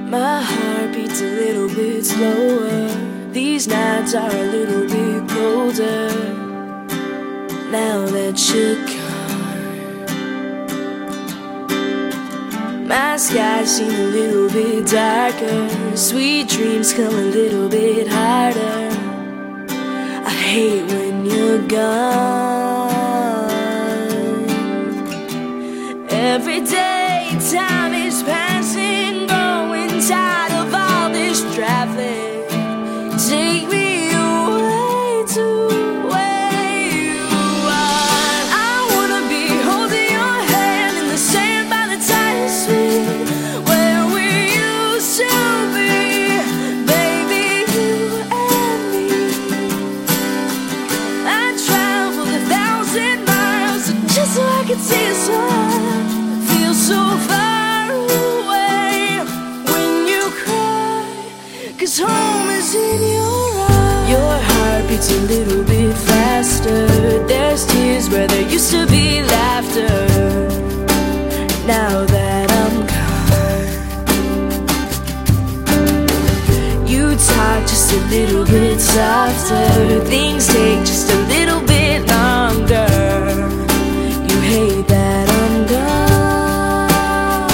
My heart beats a little bit slower. These nights are a little bit colder. Now that you're gone, my skies seem a little bit darker. Sweet dreams come a little bit harder. I hate when you're gone. Every day time is passing, growing tired of all this traffic. Take me away to where you are. I wanna be holding your hand in the sand by the tide sweet, where we used to be, baby, you and me. I traveled 1,000 miles just so I could see a smile. Feel so far away when you cry, 'cause home is in your eyes. Your heart beats a little bit faster. There's tears where there used to be laughter. Now that I'm gone, you talk just a little bit softer. Things take just a little bit longer. You hate that I'm gone.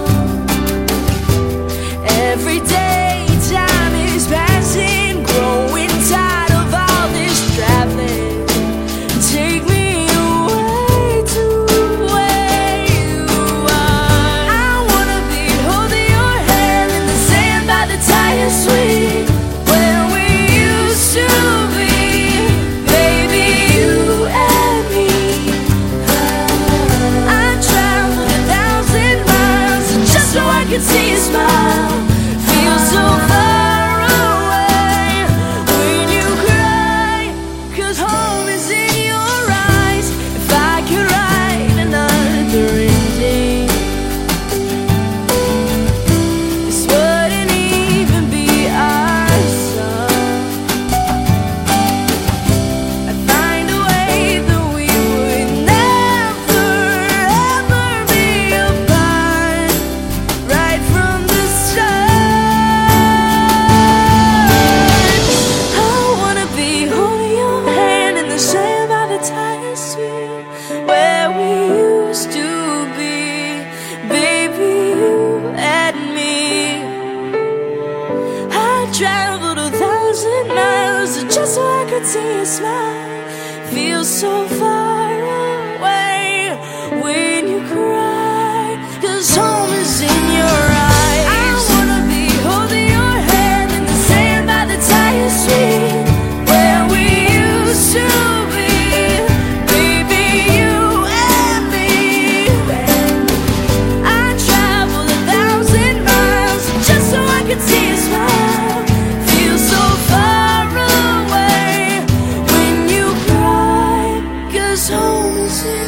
Every day time is passing, growing tired of all this traffic. Take me away to where you are. I wanna be holding your hand in the sand by the tide sweet, where we used to be, baby, you and me. I traveled 1,000 miles just so I could see you smile. Feel so far away when you cry, 'cause home is in your eyes. If I could write another ending, this wouldn't even be our song. I'd find a way that we would never ever be apart, right from the start. I wanna be holding your hand in the sand by the tide sweet, where we used to be, baby, you and me. I traveled 1,000 miles just so I could see you smile. Feel so far away when you cry, 'cause home is in your eyes. I wanna be holding your hand in the sand by the tide sweet, where we used to be, baby, you and me. I traveled 1,000 miles just so I could see you smile. Feel so far away when you cry, 'cause home is in